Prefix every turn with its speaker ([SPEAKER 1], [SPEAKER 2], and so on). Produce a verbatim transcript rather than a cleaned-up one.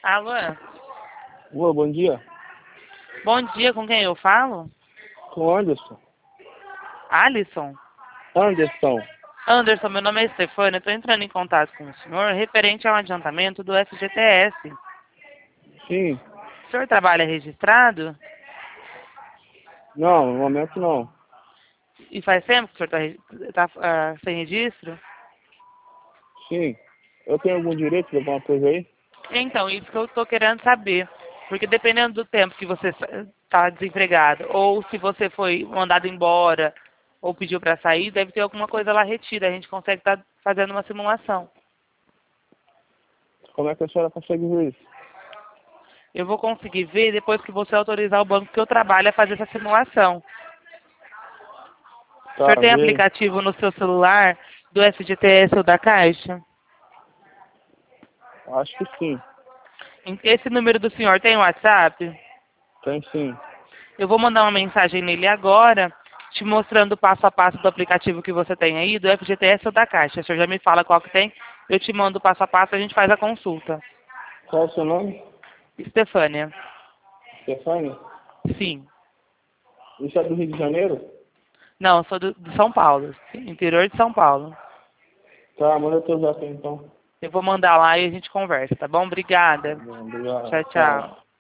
[SPEAKER 1] Alô?
[SPEAKER 2] Boa, bom dia.
[SPEAKER 1] Bom dia, com quem eu falo?
[SPEAKER 2] Com Anderson.
[SPEAKER 1] Alisson?
[SPEAKER 2] Anderson.
[SPEAKER 1] Anderson, meu nome é Stefânia, estou entrando em contato com o senhor referente ao adiantamento do F G T S.
[SPEAKER 2] Sim.
[SPEAKER 1] O senhor trabalha registrado?
[SPEAKER 2] Não, no momento não.
[SPEAKER 1] E faz tempo que o senhor está tá, ah, sem registro?
[SPEAKER 2] Sim. Eu tenho algum direito de alguma coisa aí?
[SPEAKER 1] Então, isso que eu estou querendo saber. Porque dependendo do tempo que você está desempregado, ou se você foi mandado embora, ou pediu para sair, deve ter alguma coisa lá retida. A gente consegue estar fazendo uma simulação.
[SPEAKER 2] Como é que a senhora consegue ver isso?
[SPEAKER 1] Eu vou conseguir ver depois que você autorizar o banco que eu trabalho a fazer essa simulação. O
[SPEAKER 2] Tá,
[SPEAKER 1] senhor tem
[SPEAKER 2] veio.
[SPEAKER 1] aplicativo no seu celular do F G T S ou da Caixa?
[SPEAKER 2] Acho que sim.
[SPEAKER 1] Esse número do senhor tem WhatsApp?
[SPEAKER 2] Tem sim.
[SPEAKER 1] Eu vou mandar uma mensagem nele agora, te mostrando o passo a passo do aplicativo que você tem aí, do F G T S ou da Caixa. O senhor já me fala qual que tem, eu te mando o passo a passo e a gente faz a consulta.
[SPEAKER 2] Qual é o seu nome?
[SPEAKER 1] Estefânia.
[SPEAKER 2] Stefania?
[SPEAKER 1] Sim.
[SPEAKER 2] Isso é do Rio de Janeiro?
[SPEAKER 1] Não, eu sou do, de São Paulo, sim, interior de São Paulo.
[SPEAKER 2] Tá, manda o teu zap então.
[SPEAKER 1] Eu vou mandar lá e a gente conversa, tá bom? Obrigada.
[SPEAKER 2] Bom, obrigado.
[SPEAKER 1] Tchau,
[SPEAKER 2] Tchau.
[SPEAKER 1] tchau.